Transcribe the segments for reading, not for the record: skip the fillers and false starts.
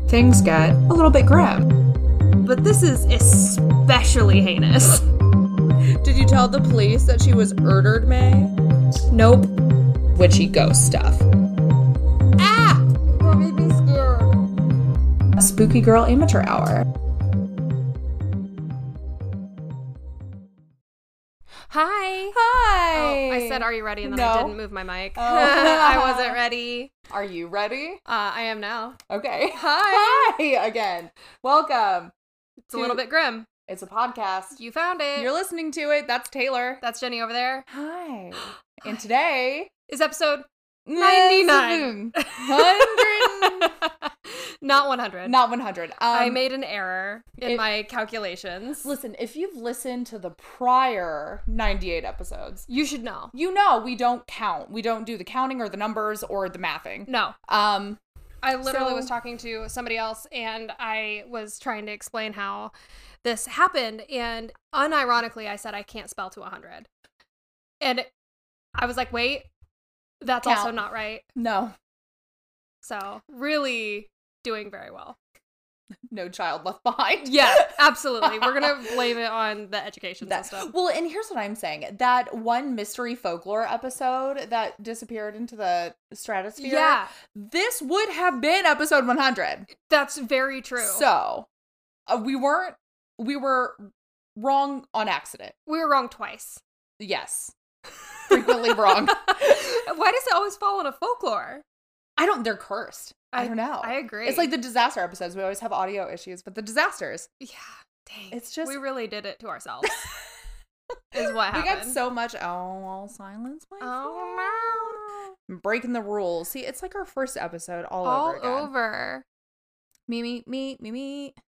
things get a little bit grim. But this is especially heinous. Did you tell the police that she was murdered, May? Nope. Witchy ghost stuff. Ah! That made me scared. A Spooky Girl Amateur Hour. Hi. Hi. Oh, I said, are you ready? And then I didn't move my mic. Oh. I wasn't ready. Are you ready? I am now. Okay. Hi. Hi again. Welcome. It's a little bit grim. It's a podcast. You found it. You're listening to it. That's Taylor. That's Jenny over there. Hi. And today Is episode 99. 100. Not 100. Not 100. I made an error in my calculations. Listen, if you've listened to the prior 98 episodes, You should know. you know we don't count. We don't do the counting or the numbers or the mathing. No. I literally So- was talking to somebody else and I was trying to explain how this happened, and unironically I said I can't spell to 100. And I was like, wait, that's Count. also not right. No. So really doing very well. No child left behind. Yeah, absolutely. We're going to blame it on the education system. Well, and here's what I'm saying. That one mystery folklore episode that disappeared into the stratosphere. Yeah, This would have been episode 100. that's very true. So, we were wrong on accident. We were wrong twice. Yes. Frequently wrong. Why does it always fall in a folklore? They're cursed. I don't know. I agree. It's like the disaster episodes. We always have audio issues, but the disasters. Yeah, dang. It's just. We really did it to ourselves. Is what We happened. got so much. Oh, all silence. My Oh friend. Breaking the rules. See, it's like our first episode all no. over again. All over. Me.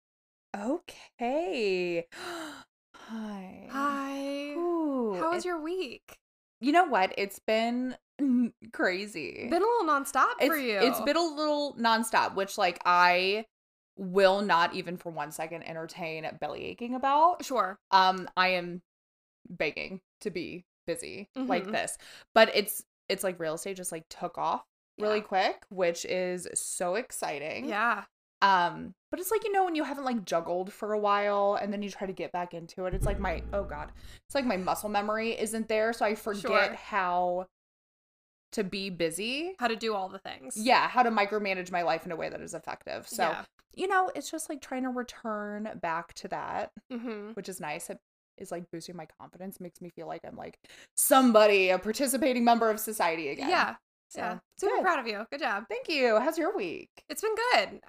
Okay. Hi. Hi. Ooh, How was your week? You know what? It's been crazy. Been a little nonstop for you. It's been a little nonstop, which like I will not even for 1 second entertain belly aching about. Sure. I am begging to be busy like Mhm. this, but it's like real estate just like took off really Yeah. quick, which is so exciting. Yeah. But it's like, you know, when you haven't like juggled for a while and then you try to get back into it, it's like it's like my muscle memory isn't there, so I forget Sure. how to be busy. How to do all the things. Yeah, how to micromanage my life in a way that is effective. So, Yeah. you know, it's just like trying to return back to that, Mm-hmm. which is nice. It is like boosting my confidence, makes me feel like I'm like somebody, a participating member of society again. Yeah. So, Yeah. Super good. proud of you. Good job. Thank you. How's your week? It's been good.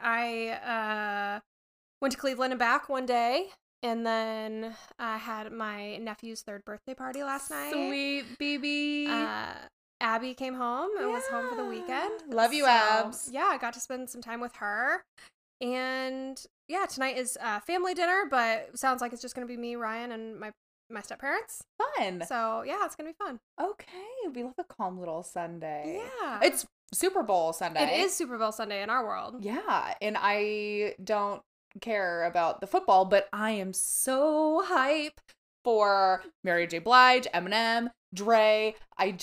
I went to Cleveland and back one day, and then I had my nephew's 3rd birthday party last night. Sweet baby. Abby came home and was home for the weekend. Love you, Abs. Yeah, I got to spend some time with her. And yeah, tonight is family dinner, but sounds like it's just going to be me, Ryan, and my step-parents. Fun. So yeah, it's going to be fun. Okay. We love a calm little Sunday. Yeah. It's Super Bowl Sunday. It is Super Bowl Sunday in our world. Yeah. And I don't care about the football, but I am so hype for Mary J. Blige, Eminem, Dre. I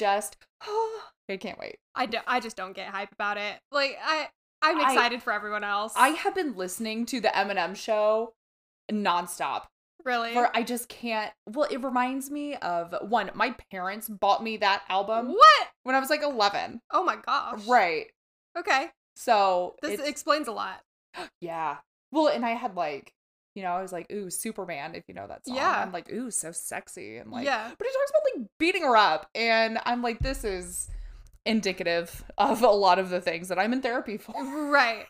can't wait. I just don't get hype about it. Like I'm excited for everyone else. I have been listening to the Eminem show nonstop. Really? I just can't. Well, it reminds me of one. My parents bought me that album What? when I was like 11. Oh my gosh. Right. Okay. So This it's, explains a lot. yeah. Well, and I had like, you know, I was like, ooh, Superman, if you know that song. Yeah. I'm like, ooh, so sexy. And like, Yeah. but he talks about like beating her up. And I'm like, this is indicative of a lot of the things that I'm in therapy for. Right.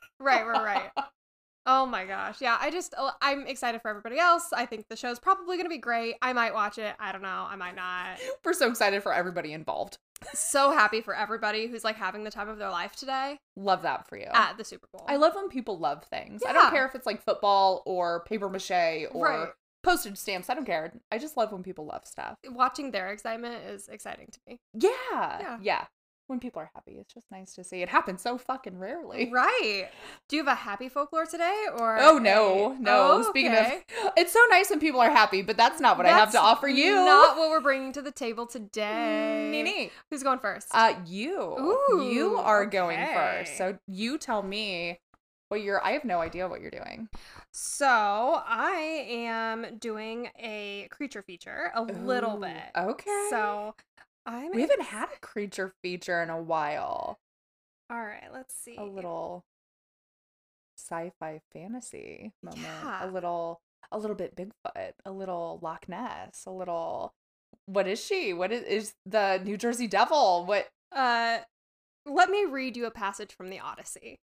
Oh my gosh. Yeah, I'm excited for everybody else. I think the show's probably going to be great. I might watch it. I don't know. I might not. We're so excited for everybody involved. So happy for everybody who's like having the time of their life today Love that for you. at the Super Bowl. I love when people love things. I Yeah. don't care if it's like football or paper mache or Right. postage stamps. I don't care. I just love when people love stuff. Watching their excitement is exciting to me. Yeah. When people are happy, it's just nice to see. It happens so fucking rarely. Right. Do you have a happy folklore today or Oh, no. Oh, Speaking okay. of, it's so nice when people are happy, but that's not what I have to That's offer you. Not what we're bringing to the table today. Nene. Who's going first? You. Ooh, You are going okay. first. So you tell me I have no idea what you're doing. So I am doing a creature feature a little Ooh, bit. Okay. So we haven't had a creature feature in a while. All right, let's see. A little sci-fi fantasy moment. Yeah. A little bit Bigfoot, a little Loch Ness, a little what is she? What is the New Jersey Devil? What Let me read you a passage from the Odyssey.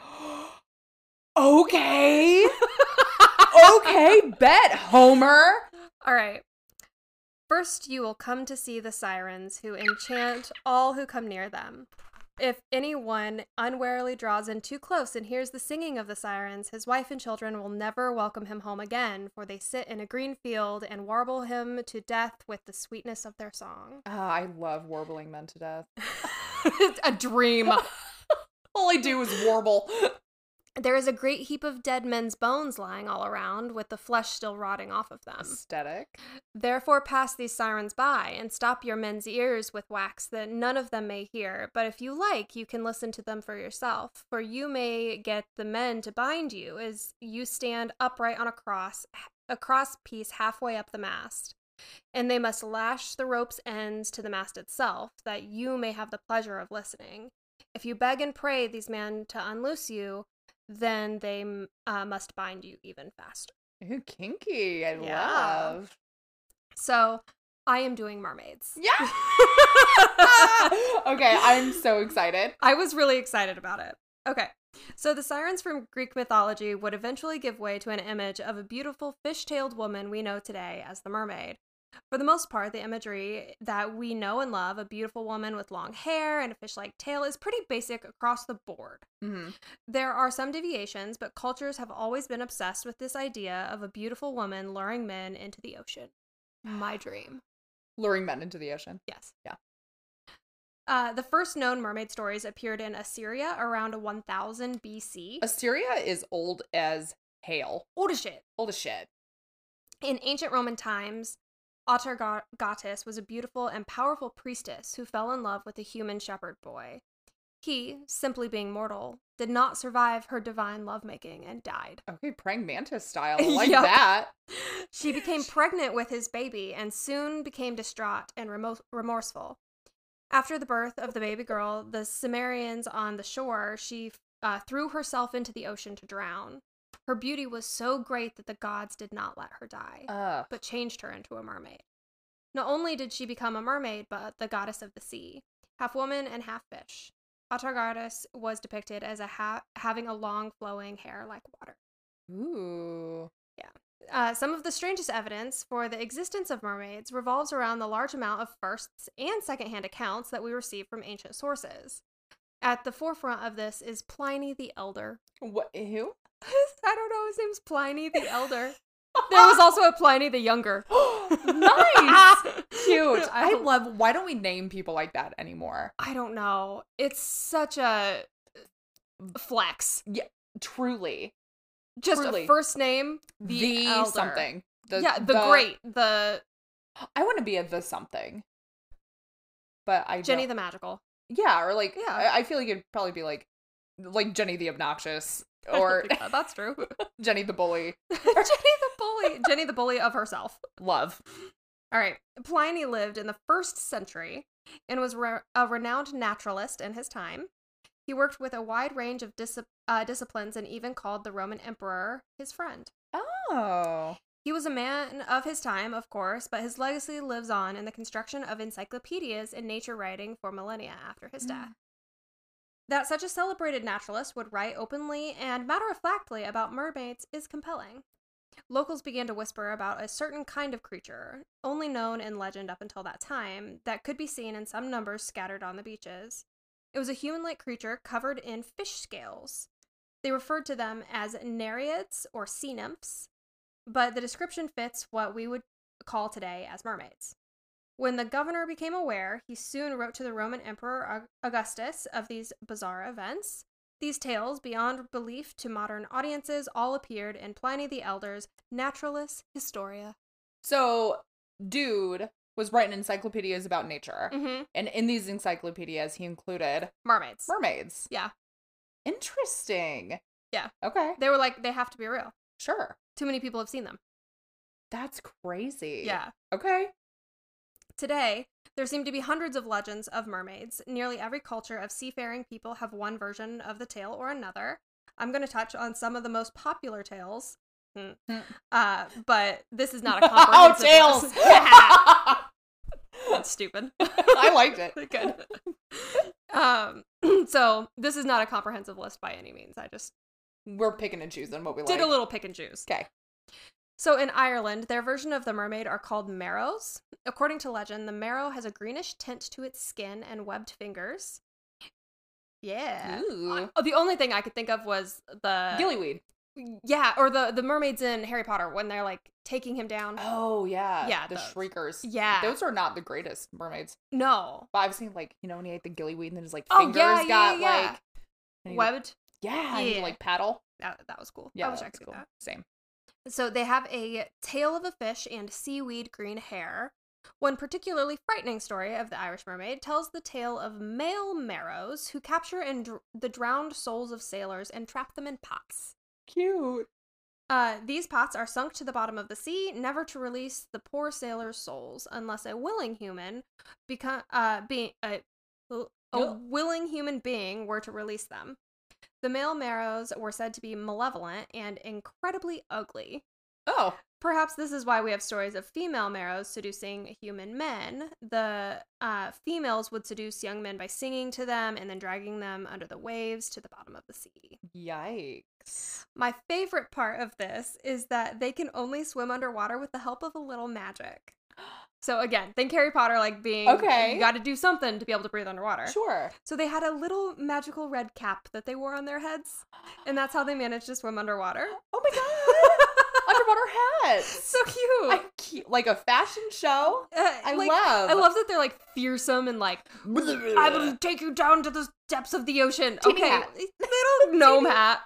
Okay. Okay, bet, Homer. All right. First, you will come to see the sirens who enchant all who come near them. If anyone unwarily draws in too close and hears the singing of the sirens, his wife and children will never welcome him home again, for they sit in a green field and warble him to death with the sweetness of their song. I love warbling men to death. A dream. All I do is warble. There is a great heap of dead men's bones lying all around, with the flesh still rotting off of them. Aesthetic. Therefore pass these sirens by, and stop your men's ears with wax that none of them may hear. But if you like, you can listen to them for yourself, for you may get the men to bind you as you stand upright on a cross piece halfway up the mast. And they must lash the rope's ends to the mast itself, that you may have the pleasure of listening. If you beg and pray these men to unloose you, then they must bind you even faster. Ooh, kinky. I love. So, I am doing mermaids. Yeah. Okay, I'm so excited. I was really excited about it. Okay. So the sirens from Greek mythology would eventually give way to an image of a beautiful fish-tailed woman we know today as the mermaid. For the most part, the imagery that we know and love, a beautiful woman with long hair and a fish-like tail, is pretty basic across the board. Mm-hmm. There are some deviations, but cultures have always been obsessed with this idea of a beautiful woman luring men into the ocean. My dream. Luring men into the ocean. Yes. Yeah. The first known mermaid stories appeared in Assyria around 1000 BC. Assyria is old as hail. Old as shit. Old as shit. In ancient Roman times, Atargatis was a beautiful and powerful priestess who fell in love with a human shepherd boy. He, simply being mortal, did not survive her divine lovemaking and died. Okay, praying mantis style. I like Yep. that. She became pregnant with his baby and soon became distraught and remorseful. After the birth of the baby girl, the Cimmerians on the shore, she threw herself into the ocean to drown. Her beauty was so great that the gods did not let her die, but changed her into a mermaid. Not only did she become a mermaid, but the goddess of the sea, half woman and half fish. Atargatis was depicted as having a long flowing hair like water. Ooh. Yeah. Some of the strangest evidence for the existence of mermaids revolves around the large amount of first and secondhand accounts that we receive from ancient sources. At the forefront of this is Pliny the Elder. What? Who? I don't know. His name's Pliny the Elder. There was also a Pliny the Younger. Nice. Cute. I love. Why don't we name people like that anymore? I don't know. It's such a flex. Yeah, truly. Just Truly. a first name, the Elder. Something. The great. The I want to be the something. But I Jenny don't. the Magical. Yeah, or like Yeah. I feel like it'd probably be like Jenny the Obnoxious or That's true. Jenny the Bully. Jenny the Bully of herself. Love. All right. Pliny lived in the 1st century and was a renowned naturalist in his time. He worked with a wide range of disciplines and even called the Roman emperor his friend. Oh. He was a man of his time, of course, but his legacy lives on in the construction of encyclopedias and nature writing for millennia after his death. That such a celebrated naturalist would write openly and matter-of-factly about mermaids is compelling. Locals began to whisper about a certain kind of creature, only known in legend up until that time, that could be seen in some numbers scattered on the beaches. It was a human-like creature covered in fish scales. They referred to them as nereids or sea nymphs, but the description fits what we would call today as mermaids. When the governor became aware, he soon wrote to the Roman Emperor Augustus of these bizarre events. These tales, beyond belief to modern audiences, all appeared in Pliny the Elder's Naturalis Historia. So, dude was writing encyclopedias about nature. Mm-hmm. And in these encyclopedias, he included Mermaids. mermaids. Yeah. Interesting. Yeah. Okay. They were like, they have to be real. Sure. Too many people have seen them. That's crazy. Yeah. Okay. Today, there seem to be hundreds of legends of mermaids. Nearly every culture of seafaring people have one version of the tale or another. I'm going to touch on some of the most popular tales. But this is not a comprehensive tales! list. That's stupid. I liked it. Good. So this is not a comprehensive list by any means. I just We're picking and choosing what we did like. a little pick and choose. Okay. So in Ireland, their version of the mermaid are called marrows. According to legend, the marrow has a greenish tint to its skin and webbed fingers. Yeah. Ooh. The only thing I could think of was the Gillyweed. Yeah, or the mermaids in Harry Potter when they're like taking him down. Oh, yeah. Yeah, The those. shriekers. Yeah. Those are not the greatest mermaids. No. But I've seen, like, you know, when he ate the gillyweed and then his, like, Oh, fingers yeah, got, yeah. like... and he- Webbed. Yeah. And he, Yeah. like, paddle. That was cool. Yeah, I wish I that's could cool. do that. Same. So they have a tail of a fish and seaweed green hair. One particularly frightening story of the Irish mermaid tells the tale of male marrows who capture the drowned souls of sailors and trap them in pots. Cute. These pots are sunk to the bottom of the sea, never to release the poor sailors' souls unless a willing human willing human being were to release them. The male marrows were said to be malevolent and incredibly ugly. Oh. Perhaps this is why we have stories of female marrows seducing human men. The females would seduce young men by singing to them and then dragging them under the waves to the bottom of the sea. Yikes. My favorite part of this is that they can only swim underwater with the help of a little magic. So again, think Harry Potter like being, Okay. you got to do something to be able to breathe underwater. Sure. So they had a little magical red cap that they wore on their heads, and that's how they managed to swim underwater. Oh my god. Underwater hats. So cute. Like a fashion show. I love love that they're like fearsome and like, I will take you down to the depths of the ocean. Teeny Okay, hat. little gnome hat.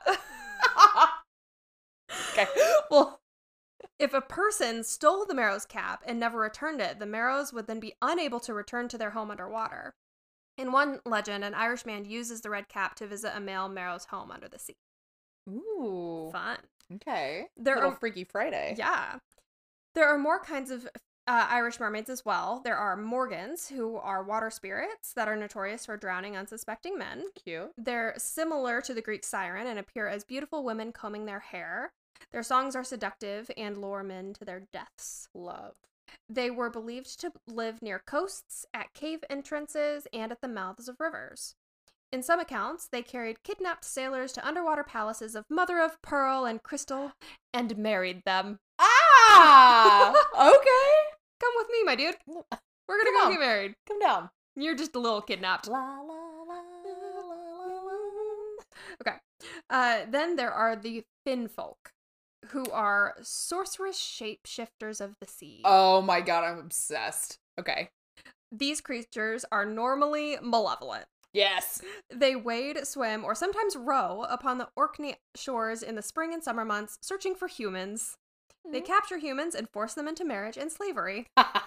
Okay. Well, If a person stole the Marrow's cap and never returned it, the Marrows would then be unable to return to their home underwater. In one legend, an Irish man uses the red cap to visit a male Marrow's home under the sea. ooh. Fun. Okay. There Little are- Freaky Friday. Yeah. There are more kinds of Irish mermaids as well. There are Morgans, who are water spirits that are notorious for drowning unsuspecting men. Cute. They're similar to the Greek siren and appear as beautiful women combing their hair. Their songs are seductive and lure men to their deaths. Love. They were believed to live near coasts, at cave entrances, and at the mouths of rivers. In some accounts, they carried kidnapped sailors to underwater palaces of mother of pearl and crystal and married them. Ah! Okay. Come with me, my dude. We're gonna Come go on. get married. Come down. You're just a little kidnapped. La la la la la la. Okay. Then there are the Finn folk, who are sorcerous shapeshifters of the sea. Oh my god, I'm obsessed. Okay. These creatures are normally malevolent. Yes. They wade, swim, or sometimes row upon the Orkney shores in the spring and summer months, searching for humans. They capture humans and force them into marriage and slavery.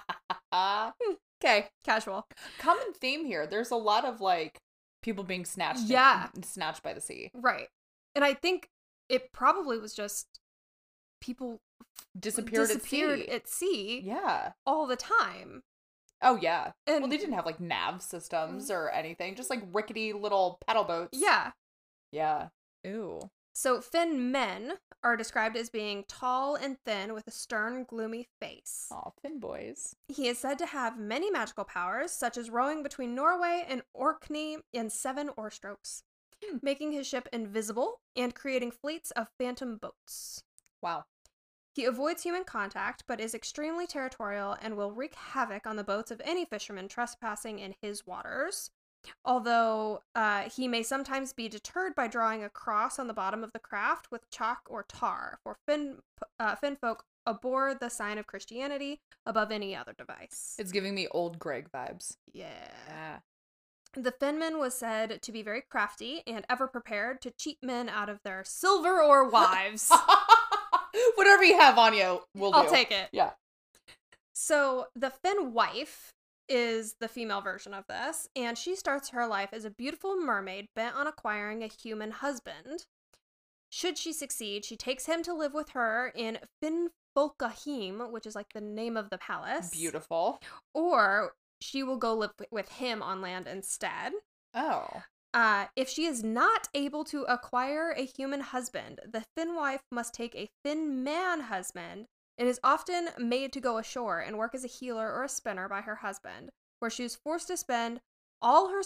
Okay. Casual. Common theme here. There's a lot of like people being snatched. Yeah. Snatched by the sea. Right. And I think it probably was just people Disappeared disappeared at sea Yeah. all the time. Oh yeah. And Well, they didn't have like nav systems or anything. Just like rickety little paddle boats. yeah. Yeah. Ew. So Finn men are described as being tall and thin with a stern, gloomy face. Aw, Finn boys. He is said to have many magical powers, such as rowing between Norway and Orkney in 7 oar strokes, making his ship invisible and creating fleets of phantom boats. Wow. He avoids human contact, but is extremely territorial and will wreak havoc on the boats of any fisherman trespassing in his waters. Although he may sometimes be deterred by drawing a cross on the bottom of the craft with chalk or tar, for Finn folk abhor the sign of Christianity above any other device. It's giving me old Greg vibes. Yeah. The Finnman was said to be very crafty and ever prepared to cheat men out of their silver or wives. Whatever you have on you, we'll do. I'll take it. Yeah. So the Finn wife is the female version of this, and she starts her life as a beautiful mermaid bent on acquiring a human husband. Should she succeed, she takes him to live with her in Finnfolkaheme, which is like the name of the palace. Beautiful. Or she will go live with him on land instead. Oh. If she is not able to acquire a human husband, the Finn wife must take a Finn man husband and is often made to go ashore and work as a healer or a spinner by her husband, where she is forced to spend all her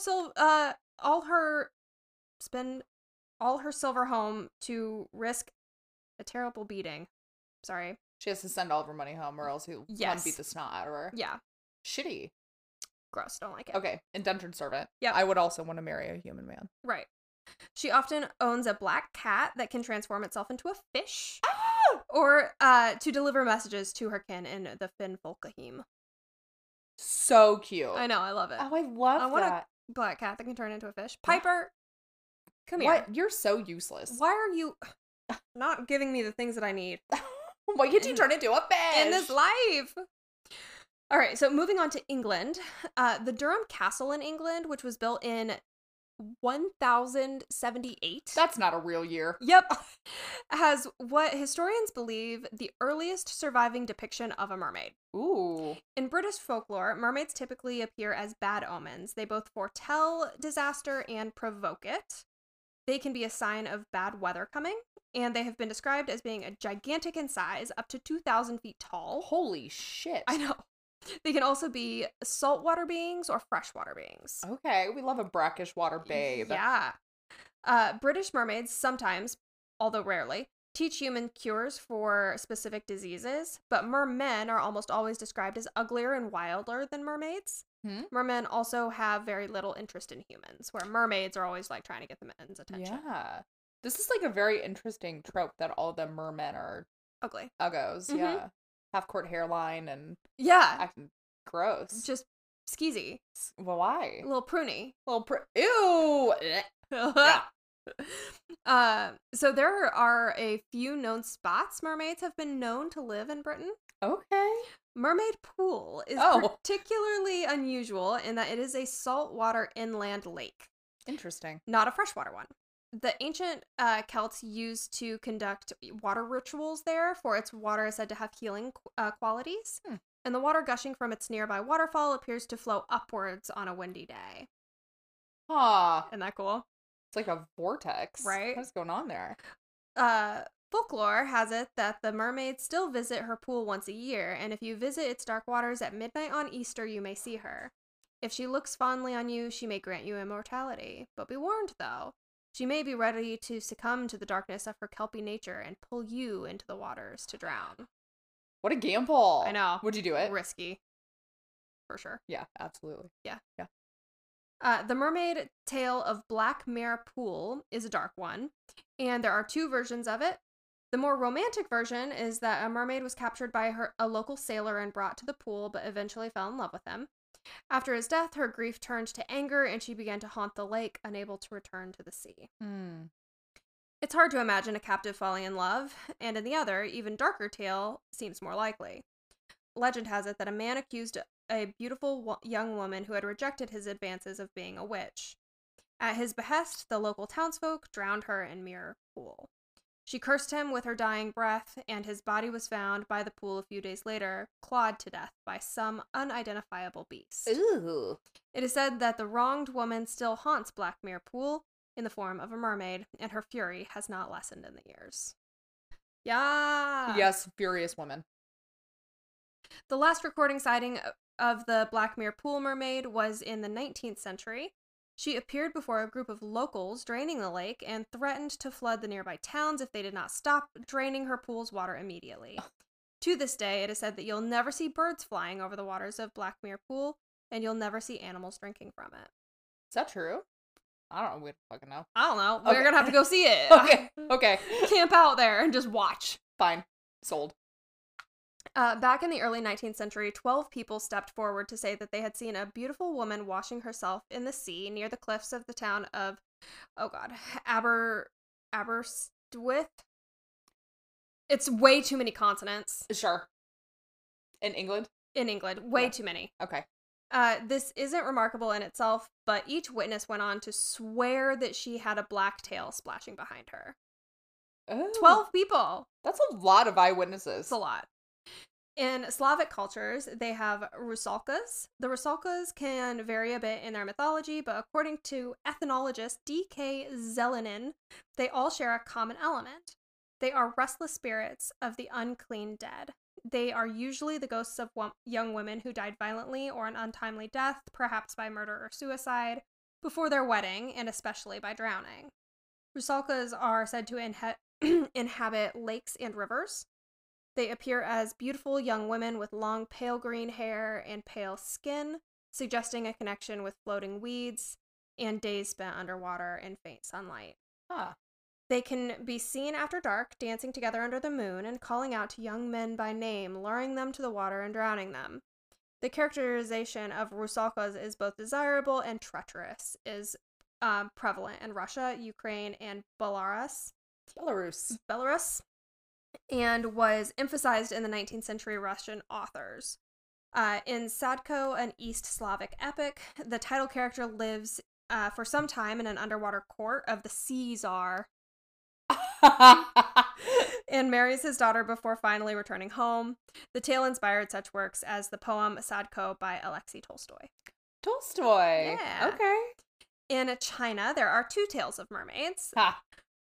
silver home to risk a terrible beating. Sorry. She has to send all of her money home or else he'll Yes. beat the snot out of her. Yeah. Shitty. Gross. Don't like it. Okay. Indentured servant. Yep. I would also want to marry a human man. Right. She often owns a black cat that can transform itself into a fish. Ah! Or to deliver messages to her kin in the Finnfolkaheme. So cute. I know. I love it. Oh, I love I want that. a black cat that can turn into a fish. Piper, come here. What? You're so useless. Why are you not giving me the things that I need Why can't you turn into a fish? in this life? All right, so moving on to England. The Durham Castle in England, which was built in 1078. That's not a real year. Yep. Has what historians believe the earliest surviving depiction of a mermaid. Ooh. In British folklore, mermaids typically appear as bad omens. They both foretell disaster and provoke it. They can be a sign of bad weather coming, and they have been described as being gigantic in size, up to 2,000 feet tall. Holy shit. I know. They can also be saltwater beings or freshwater beings. Okay, we love a brackish water babe. Yeah. British mermaids sometimes, although rarely, teach human cures for specific diseases, but mermen are almost always described as uglier and wilder than mermaids. Mermen also have very little interest in humans, where mermaids are always like trying to get the men's attention. Yeah. This is like a very interesting trope that all the mermen are Ugly. uggos. Mhm. Yeah. Half court hairline and Yeah. acting gross. Just skeezy. Well, why? A little pruny. Ew. So there are a few known spots mermaids have been known to live in Britain. Okay. Mermaid Pool is Oh. particularly unusual in that it is a saltwater inland lake, Interesting. not a freshwater one. The ancient Celts used to conduct water rituals there, for its water is said to have healing qualities. And the water gushing from its nearby waterfall appears to flow upwards on a windy day. Huh. Isn't that cool? It's like a vortex. Right? What's going on there? Folklore has it that the mermaids still visit her pool once a year, and if you visit its dark waters at midnight on Easter, you may see her. If she looks fondly on you, she may grant you immortality. But be warned, though. She may be ready to succumb to the darkness of her kelpie nature and pull you into the waters to drown. What a gamble. I know. Would you do it? Risky. For sure. Yeah, absolutely. The Mermaid Tale of Black Mare Pool is a dark one, and there are two versions of it. The more romantic version is that a mermaid was captured by a local sailor and brought to the pool, but eventually fell in love with him. After his death, her grief turned to anger, and she began to haunt the lake, unable to return to the sea. It's hard to imagine a captive falling in love, and in the other, even darker tale seems more likely. Legend has it that a man accused a beautiful young woman who had rejected his advances of being a witch. At his behest, the local townsfolk drowned her in Mere Pool. She cursed him with her dying breath, and his body was found by the pool a few days later, clawed to death by some unidentifiable beast. Ooh. It is said that the wronged woman still haunts Black Mere Pool in the form of a mermaid, and her fury has not lessened in the years. Yeah. Yes, furious woman. The last recording sighting of the Black Mere Pool mermaid was in the 19th century. She appeared before a group of locals draining the lake and threatened to flood the nearby towns if they did not stop draining her pool's water immediately. To this day, it is said that you'll never see birds flying over the waters of Black Mere Pool, and you'll never see animals drinking from it. Is that true? I don't know. We don't fucking know. I don't know. Okay. We're gonna have to go see it. Okay. Camp out there and just watch. Fine. Sold. Back in the early 19th century, 12 people stepped forward to say that they had seen a beautiful woman washing herself in the sea near the cliffs of the town of, Aberystwyth. It's way too many consonants. Sure. In England? In England. Way too many. Okay. This isn't remarkable in itself, but each witness went on to swear that she had a black tail splashing behind her. Oh, 12 people. That's a lot of eyewitnesses. It's a lot. In Slavic cultures, they have rusalkas. The rusalkas can vary a bit in their mythology, but according to ethnologist D.K. Zelenin, they all share a common element. They are restless spirits of the unclean dead. They are usually the ghosts of young women who died violently or an untimely death, perhaps by murder or suicide, before their wedding, and especially by drowning. Rusalkas are said to inhabit lakes and rivers. They appear as beautiful young women with long pale green hair and pale skin, suggesting a connection with floating weeds and days spent underwater in faint sunlight. Huh. They can be seen after dark, dancing together under the moon and calling out to young men by name, luring them to the water and drowning them. The characterization of rusalkas is both desirable and treacherous, is prevalent in Russia, Ukraine, and Belarus, and was emphasized in the 19th century Russian authors. In Sadko, an East Slavic epic, the title character lives for some time in an underwater court of the sea czar and marries his daughter before finally returning home. The tale inspired such works as the poem Sadko by Alexei Tolstoy. Tolstoy. Yeah. Okay. In China, there are two tales of mermaids. Ha.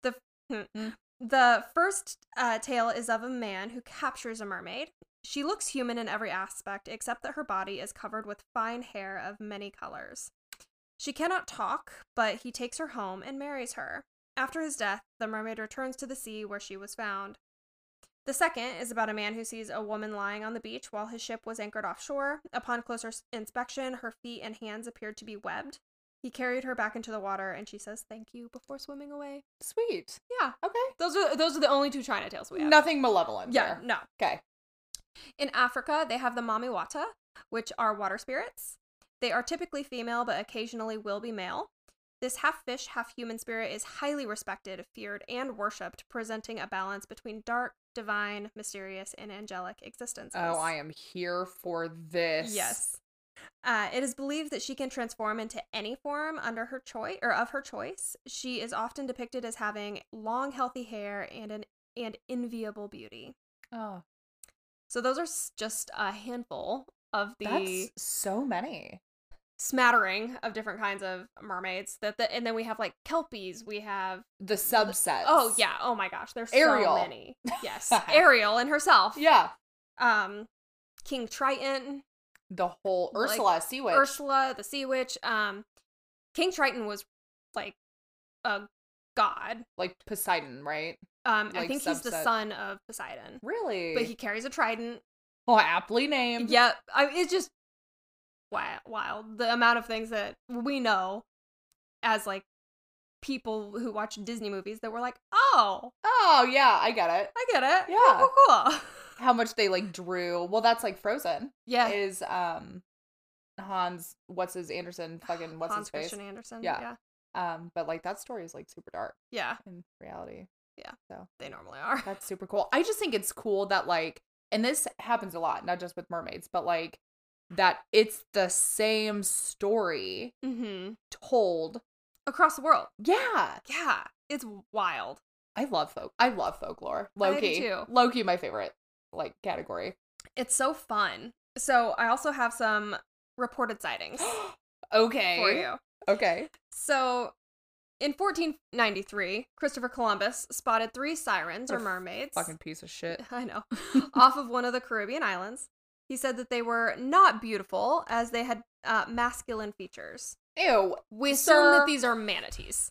The first tale is of a man who captures a mermaid. She looks human in every aspect, except that her body is covered with fine hair of many colors. She cannot talk, but he takes her home and marries her. After his death, the mermaid returns to the sea where she was found. The second is about a man who sees a woman lying on the beach while his ship was anchored offshore. Upon closer inspection, her feet and hands appeared to be webbed. He carried her back into the water, and she says thank you before swimming away. Sweet. Yeah. Okay. Those are the only two China tales we have. Nothing malevolent. Yeah, there. no. Okay. In Africa, they have the Mamiwata, which are water spirits. They are typically female, but occasionally will be male. This half-fish, half-human spirit is highly respected, feared, and worshipped, presenting a balance between dark, divine, mysterious, and angelic existences. Oh, I am here for this. Yes. It is believed that she can transform into any form under her choice or of her choice. She is often depicted as having long, healthy hair and enviable beauty. Oh, so those are just a handful of the that's so many. Smattering of different kinds of mermaids. And then we have like kelpies. We have The subsets. Oh yeah. Oh my gosh. There's Ariel. so many. Yes, Ariel and herself. Yeah. King Triton. The whole Ursula, sea witch. Ursula, the sea witch. King Triton was like a god. Like Poseidon, right? I think he's the son of Poseidon. Really? But he carries a trident. Oh, aptly named. Yep. It's just wild. The amount of things that we know as like people who watch Disney movies that were like, oh, yeah, I get it. Yeah. Cool. How much they like drew. Well, that's like Frozen. Yeah. Is Hans, what's his Anderson, fucking what's Hans his face? Christian Andersen. Yeah. But like that story is like super dark. Yeah. In reality. Yeah. So they normally are. That's super cool. I just think it's cool that like, and this happens a lot, not just with mermaids, but like that it's the same story told across the world. Yeah. Yeah. It's wild. I love folklore. Low-key. I do too. Low-key my favorite like category. It's so fun. So I also have some reported sightings. Okay. For you. Okay. So in 1493, Christopher Columbus spotted 3 sirens or mermaids. Fucking piece of shit. I know. Off of one of the Caribbean islands. He said that they were not beautiful as they had masculine features. Ew. We assume that these are manatees.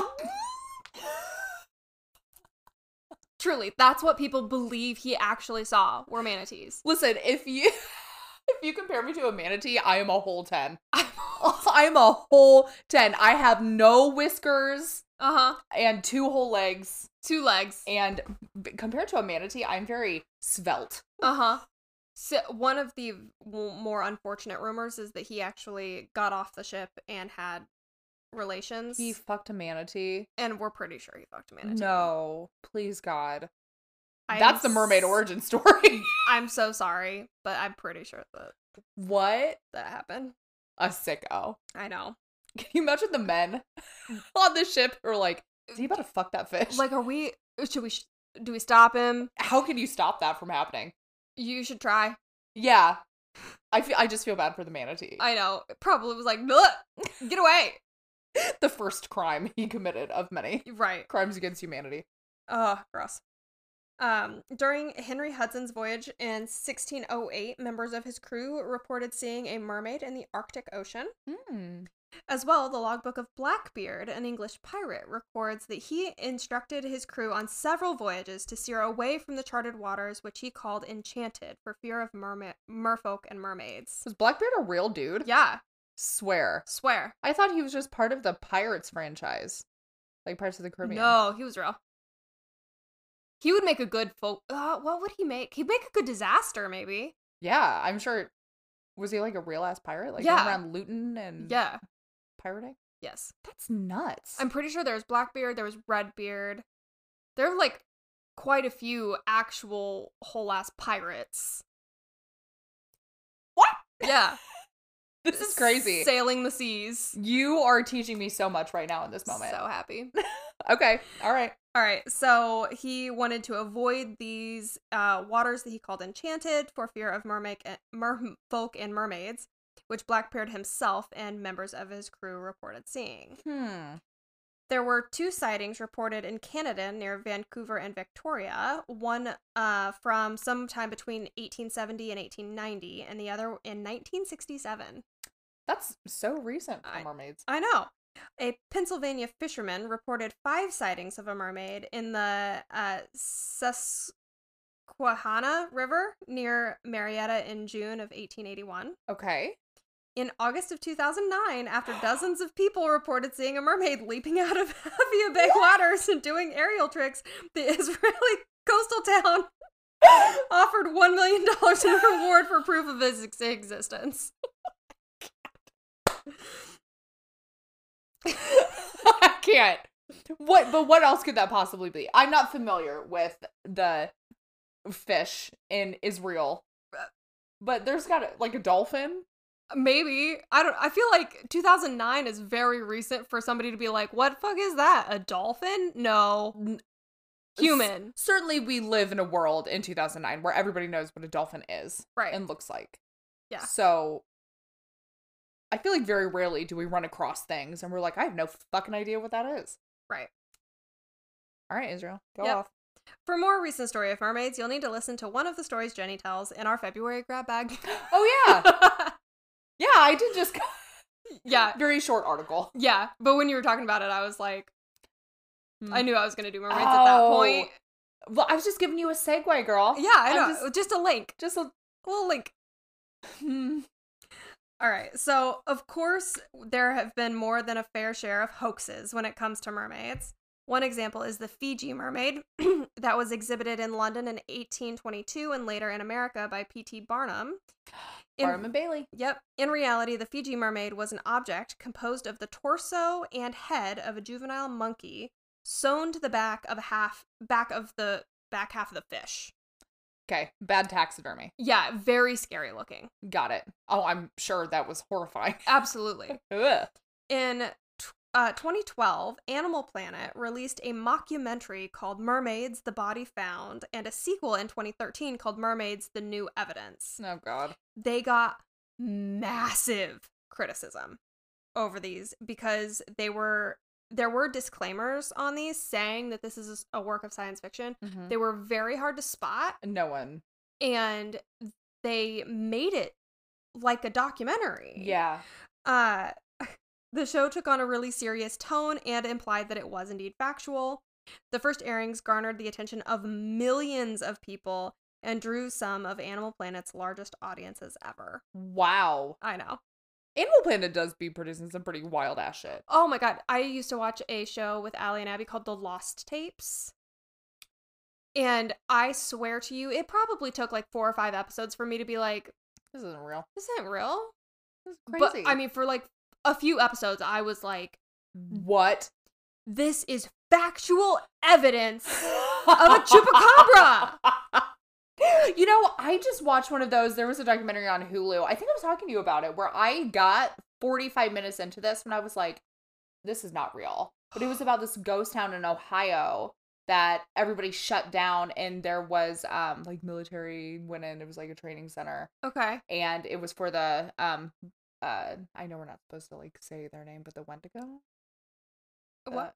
Truly, that's what people believe he actually saw were manatees. Listen, if you compare me to a manatee, I am a whole 10. I'm a whole 10. I have no whiskers. And 2 whole legs. 2 legs. And compared to a manatee, I'm very svelte. So one of the more unfortunate rumors is that he actually got off the ship and had relations. He fucked a manatee. And we're pretty sure he fucked a manatee. No. Please, God. That's the mermaid origin story. I'm so sorry, but I'm pretty sure that happened. A sicko. I know. Can you imagine the men on the ship who are like, is he about to fuck that fish? Like, are we Do we stop him? How can you stop that from happening? You should try. Yeah. I just feel bad for the manatee. I know. It probably was like, "Bleh, get away." The first crime he committed of many Right. crimes against humanity. Gross. During Henry Hudson's voyage in 1608, members of his crew reported seeing a mermaid in the Arctic Ocean. As well, the logbook of Blackbeard, an English pirate, records that he instructed his crew on several voyages to steer away from the charted waters, which he called enchanted, for fear of merfolk and mermaids. Was Blackbeard a real dude? Yeah. Swear. Swear. I thought he was just part of the Pirates franchise. Like Pirates of the Caribbean. No, he was real. He would make a good what would he make? He'd make a good disaster, maybe. Yeah, I'm sure. Was he like a real ass pirate? Like going around looting and pirating? Yes. That's nuts. I'm pretty sure there was Blackbeard, there was Redbeard. There were like quite a few actual whole ass pirates. What? Yeah. This is crazy. Sailing the seas. You are teaching me so much right now in this moment. So happy. Okay. All right. So he wanted to avoid these waters that he called enchanted for fear of merfolk and mermaids, which Blackbeard himself and members of his crew reported seeing. There were 2 sightings reported in Canada near Vancouver and Victoria, one from sometime between 1870 and 1890, and the other in 1967. That's so recent for mermaids. I know. A Pennsylvania fisherman reported 5 sightings of a mermaid in the Susquehanna River near Marietta in June of 1881. Okay. In August of 2009, after dozens of people reported seeing a mermaid leaping out of via big waters and doing aerial tricks, the Israeli coastal town offered $1 million in reward for proof of its existence. I can't. What else could that possibly be? I'm not familiar with the fish in Israel. But there's got like a dolphin. Maybe. I feel like 2009 is very recent for somebody to be like, what fuck is that? A dolphin? No. Human. Certainly we live in a world in 2009 where everybody knows what a dolphin is. Right. And looks like. Yeah. So I feel like very rarely do we run across things and we're like, I have no fucking idea what that is. Right. All right, Israel. Go off. For more recent story of mermaids, you'll need to listen to one of the stories Jenny tells in our February grab bag. Oh, yeah. Yeah, I did just... Yeah. Very short article. Yeah, but when you were talking about it, I was like, I knew I was going to do mermaids at that point. Well, I was just giving you a segue, girl. Yeah, I know. Just a link. Just a little link. All right. So, of course, there have been more than a fair share of hoaxes when it comes to mermaids. One example is the Fiji mermaid that was exhibited in London in 1822 and later in America by P.T. Barnum. Barnum and Bailey. Yep. In reality, the Fiji mermaid was an object composed of the torso and head of a juvenile monkey sewn to the back of the back half of the fish. Okay. Bad taxidermy. Yeah. Very scary looking. Got it. Oh, I'm sure that was horrifying. Absolutely. Ugh. In 2012, Animal Planet released a mockumentary called Mermaids, The Body Found, and a sequel in 2013 called Mermaids, The New Evidence. Oh, God. They got massive criticism over these because there were disclaimers on these saying that this is a work of science fiction. Mm-hmm. They were very hard to spot. No one. And they made it like a documentary. Yeah. The show took on a really serious tone and implied that it was indeed factual. The first airings garnered the attention of millions of people and drew some of Animal Planet's largest audiences ever. Wow. I know. Animal Planet does be producing some pretty wild ass shit. Oh my God. I used to watch a show with Allie and Abby called The Lost Tapes. And I swear to you, it probably took like 4 or 5 episodes for me to be like, this isn't real. This isn't real. This is crazy. But I mean, for like a few episodes, I was like, what? This is factual evidence of a chupacabra. You know, I just watched one of those. There was a documentary on Hulu. I think I was talking to you about it, where I got 45 minutes into this when I was like, this is not real. But it was about this ghost town in Ohio that everybody shut down, and there was like military went in. It was like a training center, Okay. and it was for the I know we're not supposed to like say their name, but the Wendigo. What?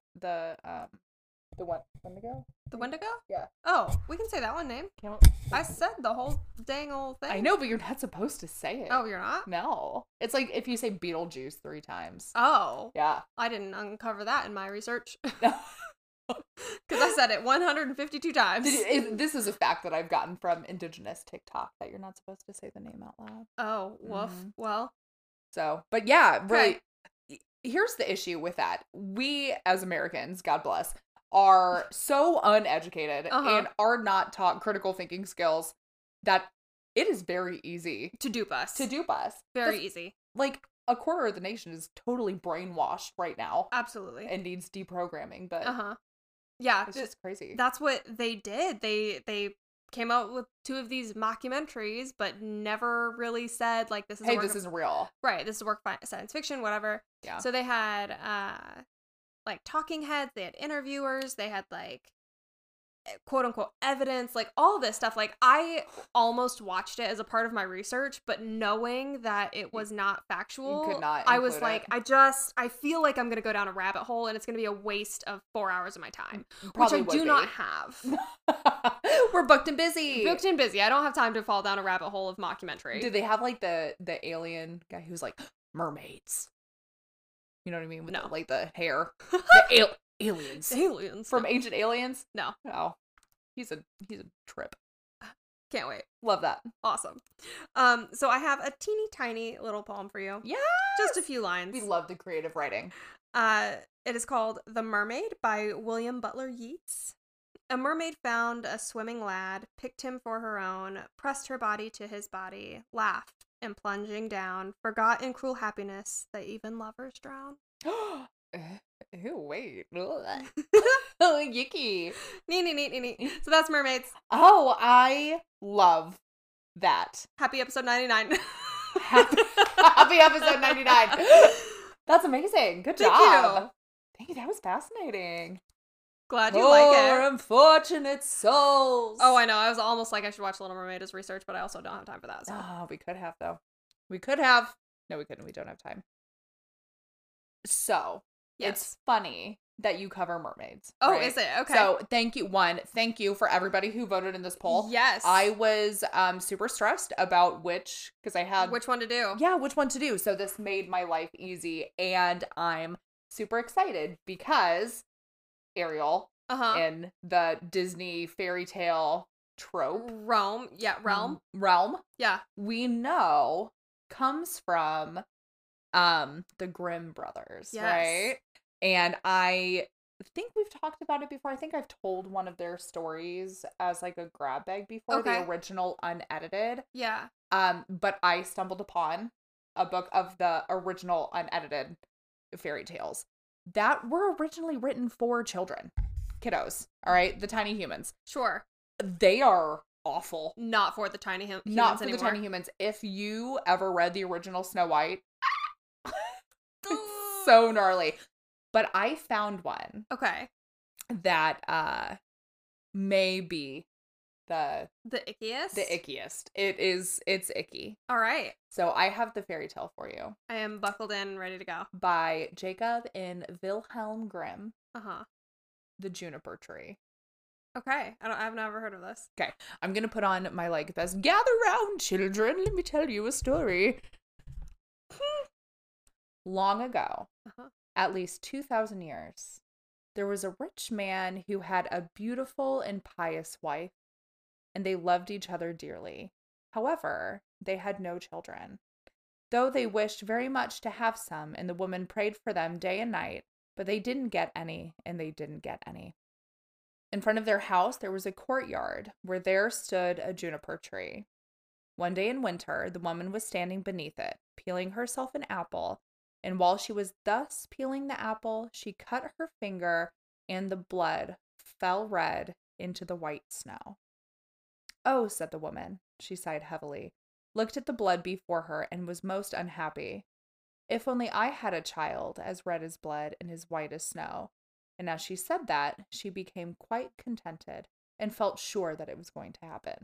The what? Wendigo? The Wendigo? Yeah. Oh, we can say that one name. Can't- I said the whole dang old thing. I know, but you're not supposed to say it. Oh, you're not? No. It's like if you say Beetlejuice 3 times. Oh. Yeah. I didn't uncover that in my research. No. Because I said it 152 times. This is a fact that I've gotten from indigenous TikTok that you're not supposed to say the name out loud. Oh, woof. Mhm. Well. So, but yeah, really, Okay. here's the issue with that. We as Americans, God bless, are so uneducated and are not taught critical thinking skills that it is very easy To dupe us. to dupe us. Very easy. Like, a quarter of the nation is totally brainwashed right now Absolutely. and needs deprogramming, but Yeah. it's just crazy. That's what they did. They came out with 2 of these mockumentaries, but never really said, like, this is a Hey, work this of- isn't real. Right, this is a work of science fiction, whatever. Yeah. So they had like talking heads, they had interviewers, they had like quote unquote evidence, like all this stuff. Like I almost watched it as a part of my research, but knowing that it was not factual, could not I was include like, it. I feel like I'm gonna go down a rabbit hole and it's gonna be a waste of 4 hours of my time. Probably which I would do be. not have. We're booked and busy. Booked and busy. I don't have time to fall down a rabbit hole of mockumentary. Did they have like the alien guy who's like mermaids? You know what I mean? With No. like the hair, the aliens Aliens. from Ancient Aliens. No. Oh, he's a trip. Can't wait. Love that. Awesome. So I have a teeny tiny little poem for you. Yeah, Just a few lines. we love the creative writing. It is called The Mermaid by William Butler Yeats. A mermaid found a swimming lad, picked him for her own, pressed her body to his body, laughed, and plunging down, forgot in cruel happiness that even lovers drown. Ew, wait. Ugh. Yicky. Nee. So that's mermaids. Oh, I love that. Happy episode 99. Happy episode 99. That's amazing. Good Thank job. Thank you. That was fascinating. Glad you like Poor it. unfortunate souls. Oh, I know. I was almost like I should watch Little Mermaid as research, but I also don't have time for that. So. Oh, we could have, though. We could have. No, we couldn't. We don't have time. So, it's funny that you cover mermaids. Oh, right? is it? Okay. So, thank you for everybody who voted in this poll. Yes. I was super stressed about which one to do. Yeah, which one to do. So this made my life easy, and I'm super excited because Ariel in the Disney fairy tale trope Realm. yeah, we know comes from the Grimm brothers, Yes. right? And I think we've talked about it before. I think I've told one of their stories as like a grab bag before, the original unedited. Yeah. But I stumbled upon a book of the original unedited fairy tales that were originally written for children, kiddos, all right? The tiny humans. Sure. They are awful. Not for the tiny humans Not for anymore. the tiny humans. If you ever read the original Snow White, it's so gnarly. But I found one Okay. that may be the ickiest? The ickiest. It's icky. All right. So I have the fairy tale for you. I am buckled in, ready to go. By Jacob and Wilhelm Grimm. Uh-huh. The Juniper Tree. Okay. I've never heard of this. Okay. I'm going to put on my like best. Gather round, children. Let me tell you a story. Long ago, at least 2,000 years, there was a rich man who had a beautiful and pious wife, and they loved each other dearly. However, they had no children. Though they wished very much to have some, and the woman prayed for them day and night, but they didn't get any, and they didn't get any. In front of their house, there was a courtyard where there stood a juniper tree. One day in winter, the woman was standing beneath it, peeling herself an apple, and while she was thus peeling the apple, she cut her finger, and the blood fell red into the white snow. "Oh," said the woman. She sighed heavily, looked at the blood before her, and was most unhappy. "If only I had a child as red as blood and as white as snow, And as she said that, she became quite contented and felt sure that it was going to happen.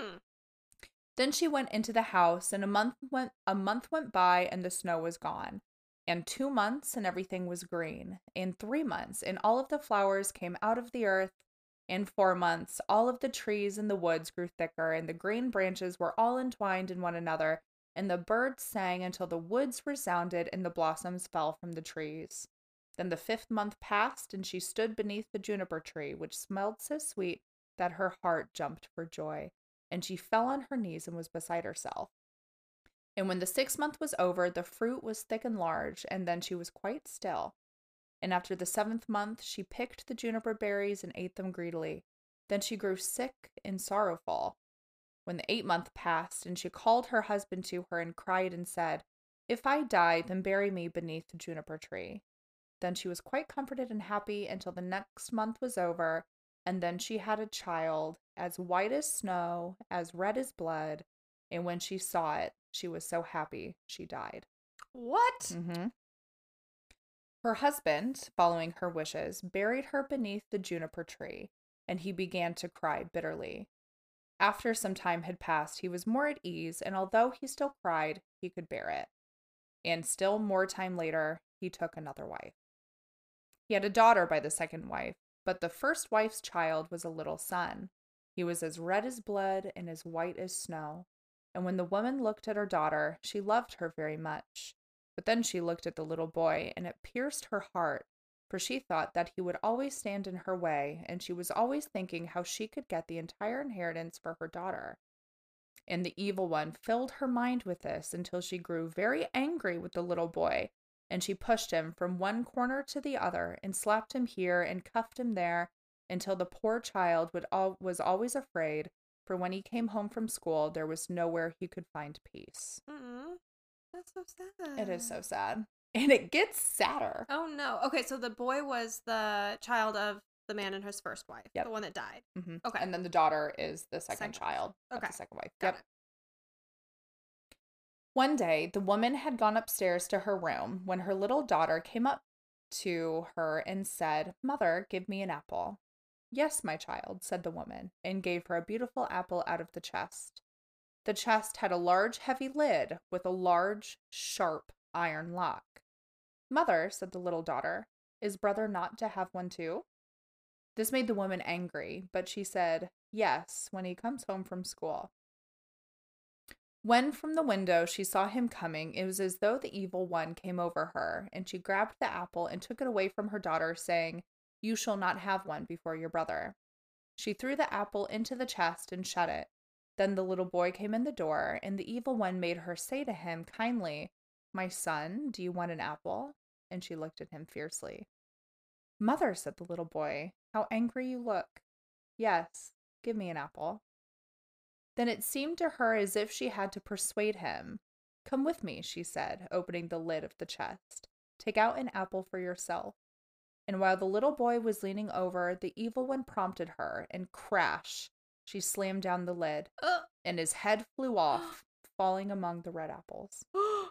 Then she went into the house, and a month went by, and the snow was gone. And 2 months, and everything was green. And 3 months, and all of the flowers came out of the earth. In 4 months, all of the trees in the woods grew thicker, and the green branches were all entwined in one another, and the birds sang until the woods resounded, and the blossoms fell from the trees. Then the 5th month passed, and she stood beneath the juniper tree, which smelled so sweet that her heart jumped for joy, and she fell on her knees and was beside herself. And when the 6th month was over, the fruit was thick and large, and then she was quite still. And after the 7th month, she picked the juniper berries and ate them greedily. Then she grew sick and sorrowful. When the 8th month passed, and she called her husband to her and cried and said, "If I die, then bury me beneath the juniper tree." Then she was quite comforted and happy until the next month was over, and then she had a child, as white as snow, as red as blood, and when she saw it, she was so happy she died. What? Mm-hmm. Her husband, following her wishes, buried her beneath the juniper tree, and he began to cry bitterly. After some time had passed, he was more at ease, and although he still cried, he could bear it. And still more time later, he took another wife. He had a daughter by the second wife, but the first wife's child was a little son. He was as red as blood and as white as snow. And when the woman looked at her daughter, she loved her very much. But then she looked at the little boy, and it pierced her heart, for she thought that he would always stand in her way, and she was always thinking how she could get the entire inheritance for her daughter. And the evil one filled her mind with this until she grew very angry with the little boy, and she pushed him from one corner to the other, and slapped him here and cuffed him there, until the poor child was always afraid, for when he came home from school, there was nowhere he could find peace. That's so sad. It is so sad. And it gets sadder. Oh, no. Okay, so the boy was the child of the man and his first wife. Yep. The one that died. Mm-hmm. Okay. And then the daughter is the second child of Okay. the second wife. Got Yep. One day, the woman had gone upstairs to her room when her little daughter came up to her and said, "Mother, give me an apple." "Yes, my child," said the woman, and gave her a beautiful apple out of the chest. The chest had a large, heavy lid with a large, sharp iron lock. "Mother," said the little daughter, "is brother not to have one too?" This made the woman angry, but she said, "Yes, when he comes home from school." When from the window she saw him coming, it was as though the evil one came over her, and she grabbed the apple and took it away from her daughter, saying, "You shall not have one before your brother." She threw the apple into the chest and shut it. Then the little boy came in the door, and the evil one made her say to him kindly, "My son, do you want an apple?" And she looked at him fiercely. "Mother," said the little boy, "how angry you look." "Yes, give me an apple." Then it seemed to her as if she had to persuade him. "Come with me," she said, opening the lid of the chest. "Take out an apple for yourself." And while the little boy was leaning over, the evil one prompted her, and crash, she slammed down the lid, and his head flew off, falling among the red apples.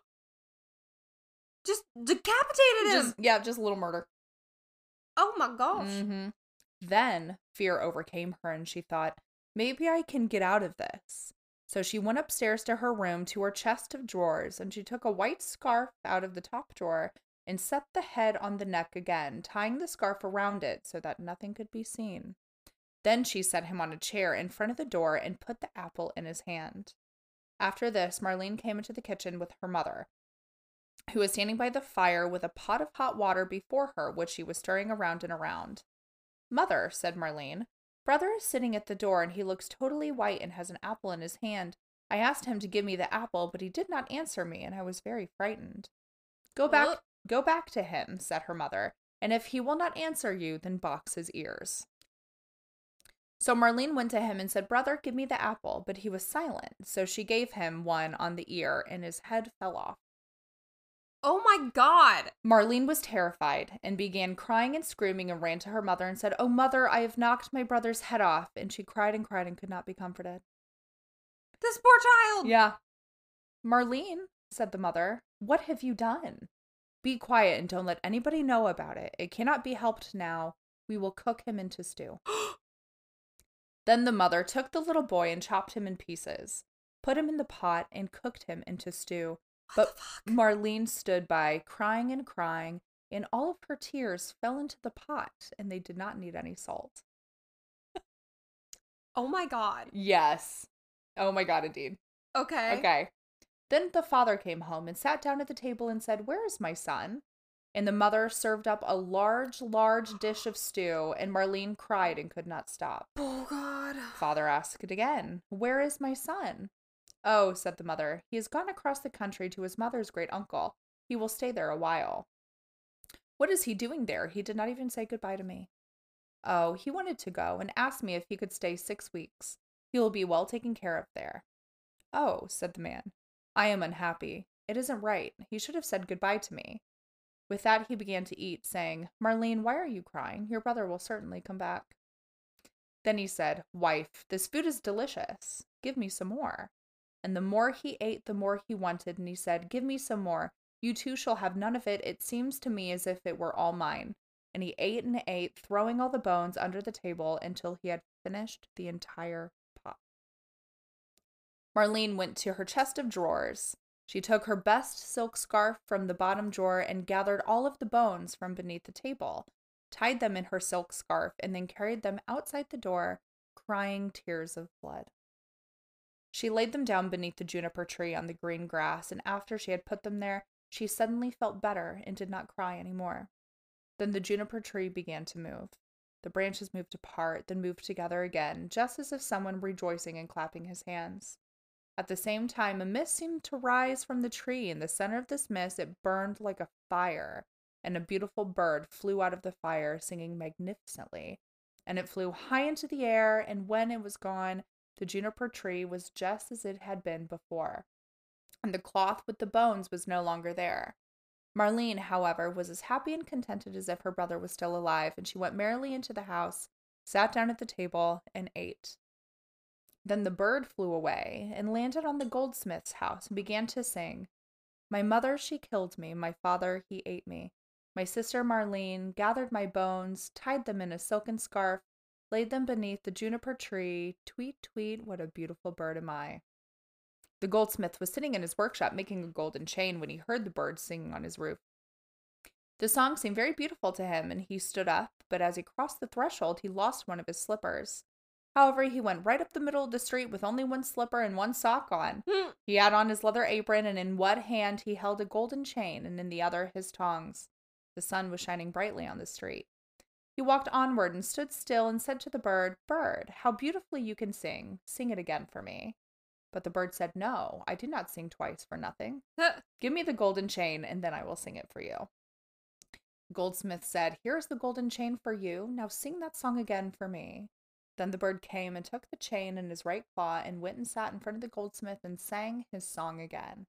Just decapitated him! Just a little murder. Oh my gosh. Mm-hmm. Then fear overcame her, and she thought, maybe I can get out of this. So she went upstairs to her room to her chest of drawers, and she took a white scarf out of the top drawer and set the head on the neck again, tying the scarf around it so that nothing could be seen. Then she set him on a chair in front of the door and put the apple in his hand. After this, Marlene came into the kitchen with her mother, who was standing by the fire with a pot of hot water before her, which she was stirring around and around. "Mother," said Marlene, "brother is sitting at the door, and he looks totally white and has an apple in his hand. I asked him to give me the apple, but he did not answer me, and I was very frightened." Go back to him," said her mother, "and if he will not answer you, then box his ears." So Marlene went to him and said, "Brother, give me the apple," but he was silent, so she gave him one on the ear, and his head fell off. Oh my God. Marlene was terrified and began crying and screaming and ran to her mother and said, "Oh, mother, I have knocked my brother's head off." And she cried and cried and could not be comforted. This poor child. Yeah. "Marlene," said the mother, "what have you done?" Be quiet and don't let anybody know about it. It cannot be helped now. We will cook him into stew." Then the mother took the little boy and chopped him in pieces, put him in the pot, and cooked him into stew. But Marlene stood by, crying and crying, and all of her tears fell into the pot, and they did not need any salt. Oh my God. Yes. Oh my God, indeed. Okay. Okay. Then the father came home and sat down at the table and said, "Where is my son?" And the mother served up a large, large dish of stew, and Marlene cried and could not stop. Oh God. Father asked again, "Where is my son?" "Oh," said the mother, "he has gone across the country to his mother's great uncle. He will stay there a while." "What is he doing there? He did not even say goodbye to me." "Oh, he wanted to go and asked me if he could stay 6 weeks. He will be well taken care of there." "Oh," said the man, "I am unhappy. It isn't right. He should have said goodbye to me." With that he began to eat, saying, "Marlene, why are you crying? Your brother will certainly come back." Then he said, "Wife, this food is delicious. Give me some more." And the more he ate, the more he wanted, and he said, "Give me some more. You too shall have none of it. It seems to me as if it were all mine." And he ate and ate, throwing all the bones under the table until he had finished the entire pot. Marlene went to her chest of drawers. She took her best silk scarf from the bottom drawer and gathered all of the bones from beneath the table, tied them in her silk scarf, and then carried them outside the door, crying tears of blood. She laid them down beneath the juniper tree on the green grass, and after she had put them there, she suddenly felt better and did not cry any more. Then the juniper tree began to move. The branches moved apart, then moved together again, just as if someone were rejoicing and clapping his hands. At the same time, a mist seemed to rise from the tree. In the center of this mist, it burned like a fire, and a beautiful bird flew out of the fire, singing magnificently. And it flew high into the air, and when it was gone, the juniper tree was just as it had been before, and the cloth with the bones was no longer there. Marlene, however, was as happy and contented as if her brother was still alive, and she went merrily into the house, sat down at the table, and ate. Then the bird flew away and landed on the goldsmith's house and began to sing, "My mother, she killed me. My father, he ate me. My sister Marlene gathered my bones, tied them in a silken scarf, laid them beneath the juniper tree. Tweet, tweet, what a beautiful bird am I." The goldsmith was sitting in his workshop making a golden chain when he heard the bird singing on his roof. The song seemed very beautiful to him, and he stood up, but as he crossed the threshold, he lost one of his slippers. However, he went right up the middle of the street with only one slipper and one sock on. He had on his leather apron, and in one hand he held a golden chain, and in the other his tongs. The sun was shining brightly on the street. He walked onward and stood still and said to the bird, "Bird, how beautifully you can sing. Sing it again for me." But the bird said, "No, I do not sing twice for nothing. Give me the golden chain, and then I will sing it for you." The goldsmith said, "Here is the golden chain for you. Now sing that song again for me." Then the bird came and took the chain in his right claw and went and sat in front of the goldsmith and sang his song again.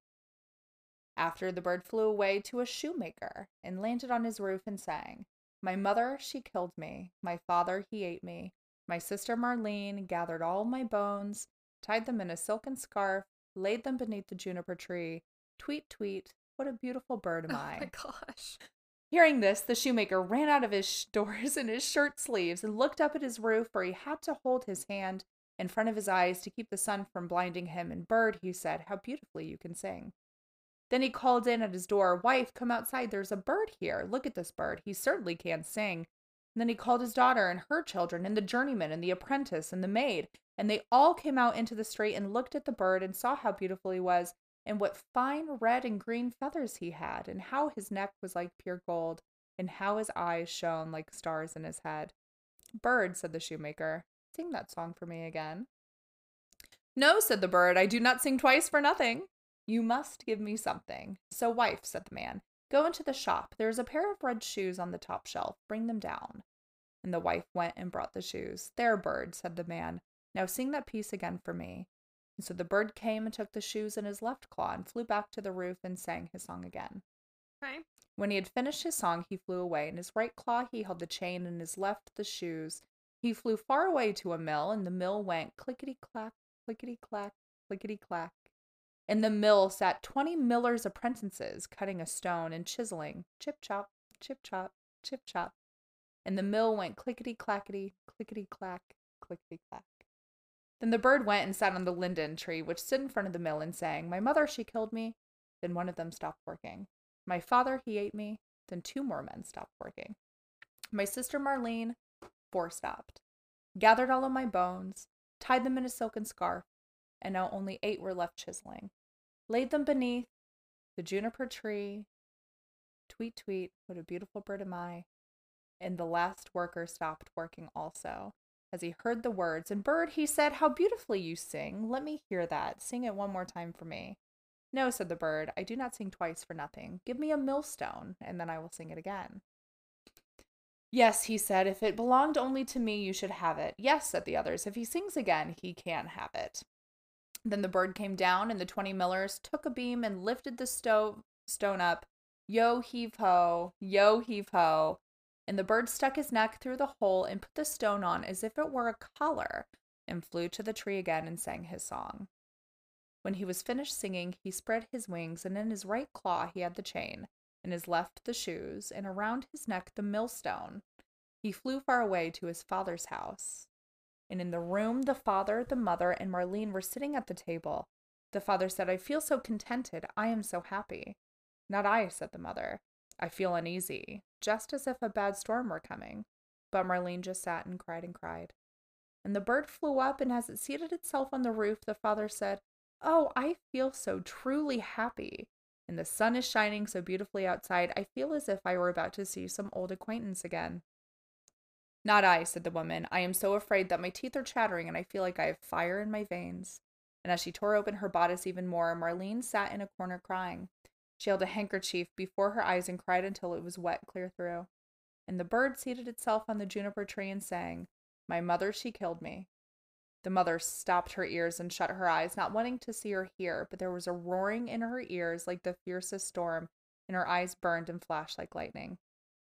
After, the bird flew away to a shoemaker and landed on his roof and sang, "My mother, she killed me. My father, he ate me. My sister Marlene gathered all my bones, tied them in a silken scarf, laid them beneath the juniper tree. Tweet, tweet, what a beautiful bird am I." Oh my gosh. Hearing this, the shoemaker ran out of his doors in his shirt sleeves and looked up at his roof, where he had to hold his hand in front of his eyes to keep the sun from blinding him. "And bird," he said, "how beautifully you can sing." Then he called in at his door, "Wife, come outside. There's a bird here. Look at this bird. He certainly can sing." And then he called his daughter and her children and the journeyman and the apprentice and the maid, and they all came out into the street and looked at the bird and saw how beautiful he was, and what fine red and green feathers he had, and how his neck was like pure gold, and how his eyes shone like stars in his head. "Bird," said the shoemaker, "sing that song for me again." "No," said the bird, "I do not sing twice for nothing. You must give me something." "So, wife," said the man, "go into the shop. There is a pair of red shoes on the top shelf. Bring them down." And the wife went and brought the shoes. "There, bird," said the man, "now sing that piece again for me." And so the bird came and took the shoes in his left claw and flew back to the roof and sang his song again. Okay. When he had finished his song, he flew away. In his right claw he held the chain, and in his left the shoes. He flew far away to a mill, and the mill went clickety-clack, clickety-clack, clickety-clack. In the mill sat 20 millers' apprentices, cutting a stone and chiseling. Chip chop, chip chop, chip chop. And the mill went clickety clackety, clickety clack, clickety clack. Then the bird went and sat on the linden tree, which stood in front of the mill, and sang, "My mother, she killed me." Then one of them stopped working. "My father, he ate me." Then 2 more men stopped working. "My sister Marlene," 4 stopped. "Gathered all of my bones, tied them in a silken scarf, and now only 8 were left chiseling. Laid them beneath the juniper tree. Tweet, tweet, what a beautiful bird am I." And the last worker stopped working also, as he heard the words. "And bird," he said, "how beautifully you sing. Let me hear that. Sing it one more time for me." "No," said the bird, "I do not sing twice for nothing. Give me a millstone, and then I will sing it again." "Yes," he said, "if it belonged only to me, you should have it." "Yes," said the others, "if he sings again, he can have it." Then the bird came down, and the 20 millers took a beam and lifted the stone up. Yo heave ho, yo heave ho. And the bird stuck his neck through the hole and put the stone on as if it were a collar, and flew to the tree again and sang his song. When he was finished singing, he spread his wings, and in his right claw he had the chain, in his left the shoes, and around his neck the millstone. He flew far away to his father's house. And in the room the father, the mother, and Marlene were sitting at the table. The father said, "I feel so contented. I am so happy." "Not I," said the mother. "I feel uneasy, just as if a bad storm were coming." But Marlene just sat and cried and cried. And the bird flew up, and as it seated itself on the roof, the father said, "Oh, I feel so truly happy. And the sun is shining so beautifully outside, I feel as if I were about to see some old acquaintance again." "Not I," said the woman. "I am so afraid that my teeth are chattering, and I feel like I have fire in my veins." And as she tore open her bodice even more, Marlene sat in a corner crying. She held a handkerchief before her eyes and cried until it was wet clear through. And the bird seated itself on the juniper tree and sang, "My mother, she killed me." The mother stopped her ears and shut her eyes, not wanting to see or hear, but there was a roaring in her ears like the fiercest storm, and her eyes burned and flashed like lightning.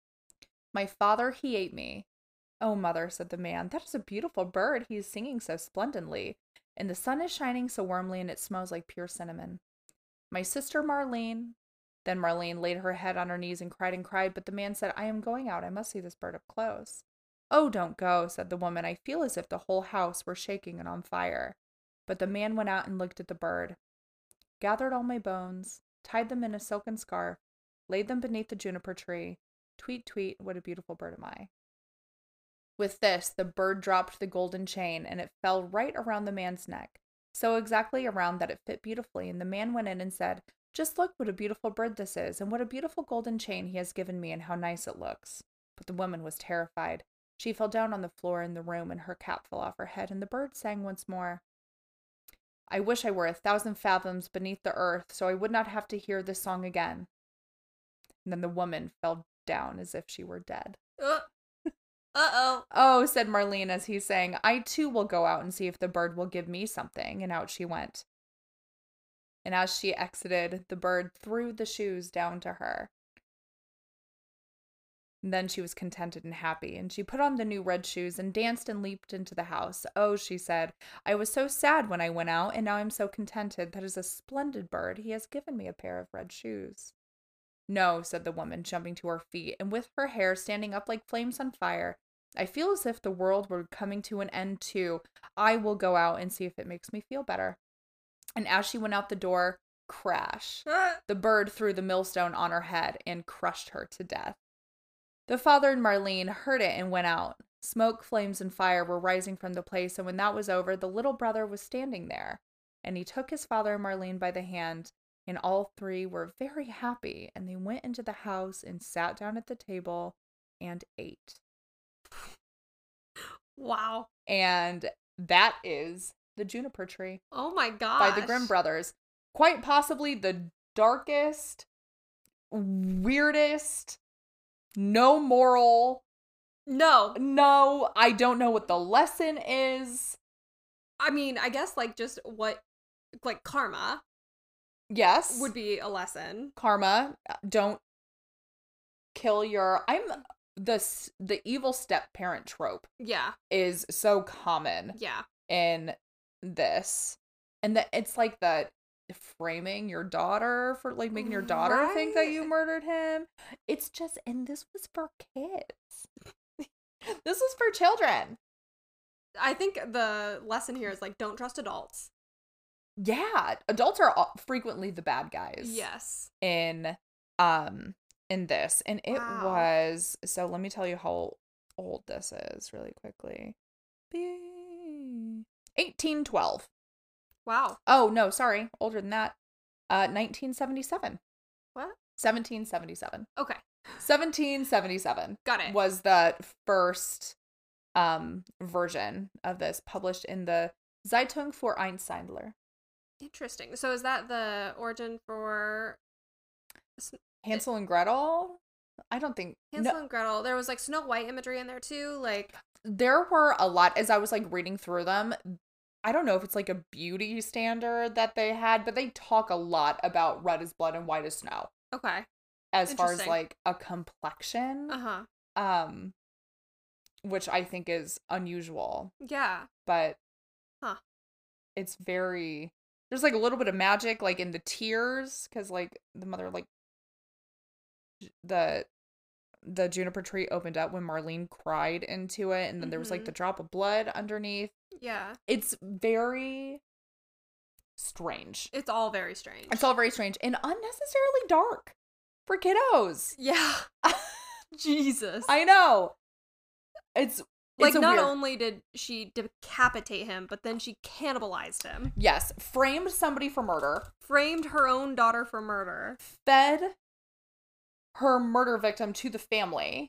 "My father, he ate me." "Oh, mother," said the man, "that is a beautiful bird. He is singing so splendidly, and the sun is shining so warmly, and it smells like pure cinnamon." "My sister Marlene." Then Marlene laid her head on her knees and cried, but the man said, "I am going out. I must see this bird up close." "Oh, don't go," said the woman. "I feel as if the whole house were shaking and on fire." But the man went out and looked at the bird. "Gathered all my bones, tied them in a silken scarf, laid them beneath the juniper tree. Tweet, tweet, what a beautiful bird am I." With this, the bird dropped the golden chain, and it fell right around the man's neck, so exactly around that it fit beautifully, and the man went in and said, "Just look what a beautiful bird this is, and what a beautiful golden chain he has given me, and how nice it looks." But the woman was terrified. She fell down on the floor in the room, and her cap fell off her head, and the bird sang once more, "I wish I were 1,000 fathoms beneath the earth, so I would not have to hear this song again." And then the woman fell down as if she were dead. Uh-oh. "Oh," said Marlene as he sang, "I too will go out and see if the bird will give me something." And out she went. And as she exited, the bird threw the shoes down to her. And then she was contented and happy, and she put on the new red shoes and danced and leaped into the house. "Oh," she said, "I was so sad when I went out, and now I'm so contented. That is a splendid bird. He has given me a pair of red shoes." "No," said the woman, jumping to her feet, and with her hair standing up like flames on fire, "I feel as if the world were coming to an end too. I will go out and see if it makes me feel better." And as she went out the door, crash, the bird threw the millstone on her head and crushed her to death. The father and Marlene heard it and went out. Smoke, flames, and fire were rising from the place, and when that was over, the little brother was standing there. And he took his father and Marlene by the hand, and all 3 were very happy, and they went into the house and sat down at the table and ate. Wow. And that is The Juniper Tree Oh my gosh. by the Grimm brothers. Quite possibly the darkest, weirdest, no moral. No, I don't know what the lesson is. I mean, I guess like just what, like karma Yes. would be a lesson. Karma. Don't kill your... The evil step-parent trope Yeah. is so common Yeah. in this. And it's like the framing your daughter for like making your daughter think that you Right. murdered him. It's just, and this was for kids. This was for children. I think the lesson here is like, don't trust adults. Yeah, adults are frequently the bad guys. Yes. In this, and it Wow. was, so let me tell you how old this is really quickly. 1812. Wow. Oh no, sorry, older than that. 1977. What? 1777. Okay. 1777 Got it. was the first version of this, published in the Zeitung für Einsteindler. Interesting. So is that the origin for Hansel and Gretel? I don't think Hansel and Gretel? There was like Snow White imagery in there too. Like, there were a lot as I was like reading through them. I don't know if it's like a beauty standard that they had, but they talk a lot about red as blood and white as snow okay. as far as Interesting. like a complexion, Uh-huh. which I think is unusual, Yeah. but Huh. it's very, there's like a little bit of magic like in the tears, because like the mother, like the juniper tree opened up when Marlene cried into it, and then there was like Mhm. the drop of blood underneath. Yeah. It's very strange. It's all very strange. It's all very strange and unnecessarily dark for kiddos. Yeah. Jesus. I know. It's like, a not weird- only did she decapitate him, but then she cannibalized him. Yes, framed somebody for murder, Framed her own daughter for murder. fed her murder victim to the family.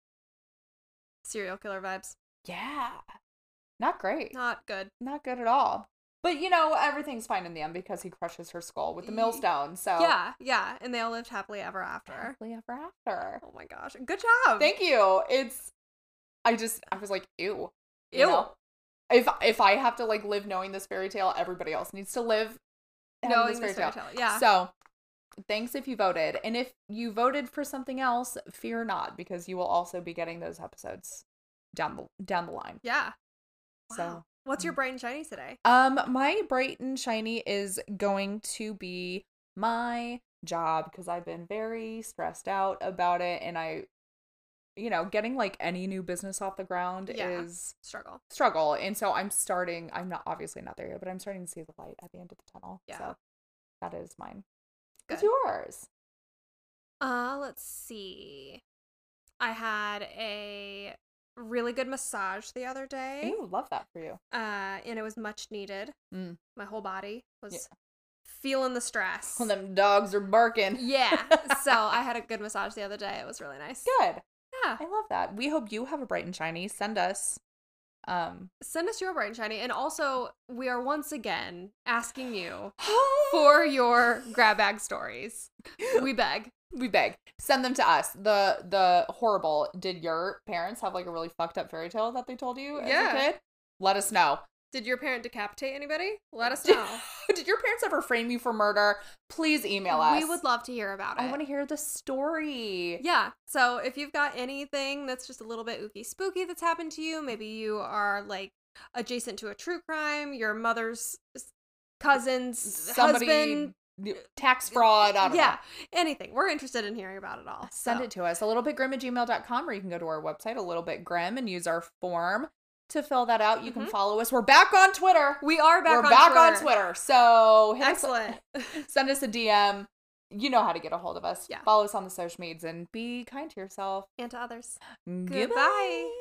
Serial killer vibes. Yeah. Not great. Not good. Not good at all. But you know, everything's fine in the end because he crushes her skull with the millstone. So Yeah, yeah. And they all lived happily ever after. happily ever after. Oh my gosh. Good job. Thank you. I was like, ew. You Ew. know? If I have to like live knowing this fairy tale, everybody else needs to live Knowing this fairy tale. Yeah. So, thanks if you voted. And if you voted for something else, fear not, because you will also be getting those episodes down the line. Yeah. So, Wow. What's your bright and shiny today? my bright and shiny is going to be my job, because I've been very stressed out about it, and getting like any new business off the ground Yeah. is Struggle. and so I'm obviously not there yet, but I'm starting to see the light at the end of the tunnel. Yeah. So that is mine. Good. What's yours? Let's see. I had a really good massage the other day. Ooh, love that for you. And it was much needed. Mm. My whole body was Yeah. feeling the stress. When them dogs are barking. Yeah. So I had a good massage the other day. It was really nice. Good. Yeah. I love that. We hope you have a bright and shiny. Send us. Send us your bright and shiny. And also, we are once again asking you for your grab bag stories. We beg. We beg. Send them to us. The horrible. Did your parents have like a really fucked up fairy tale that they told you as Yeah. a kid? Let us know. Did your parent decapitate anybody? Let us know. Did your parents ever frame you for murder? Please email us. We would love to hear about it. I want to hear the story. Yeah. So if you've got anything that's just a little bit ooky spooky that's happened to you, maybe you are like adjacent to a true crime, your mother's cousin's husband. Tax fraud. I don't know. Anything. We're interested in hearing about it all. Send it to us. A little bit grim at gmail.com, or you can go to our website, a little bit grim, and use our form to fill that out. You can follow us. We're back on Twitter. We are back We're on back Twitter. on Twitter. So Excellent. Send us a DM. You know how to get a hold of us. Yeah. Follow us on the social medias and be kind to yourself. And to others. Goodbye. Goodbye.